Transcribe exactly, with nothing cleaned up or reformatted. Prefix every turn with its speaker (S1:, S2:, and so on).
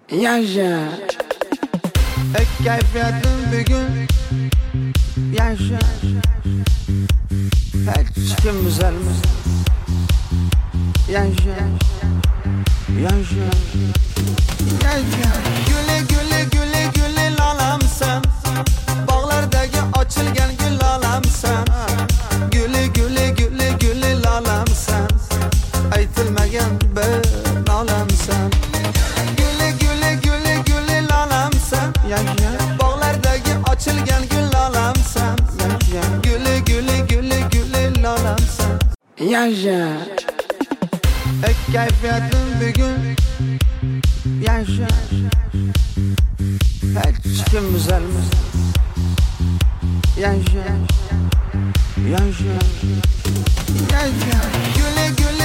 S1: Yaşa. Ek keyfiyetim bir gün. Yaşa. Hiç kim düzelmez. Yaşa. Yaşa. Yaşa. Güle güle güle güle lalamsan. Bağlardaki açılgan gül lalamsan. Güle güle güle güle lalamsan. Aytılmagan bir lalamsan. Güle güle güle güle lalamsan. Yaşa. Bağlardaki açılgan gül lalamsan. Yaşa. Güle güle güle güle lalamsan. Yaşa. Ek keyfiyetim bir gün. Yaşa. Hiç kim düzelmez. Yaşa. Yaşa. Yaşa. Güle güle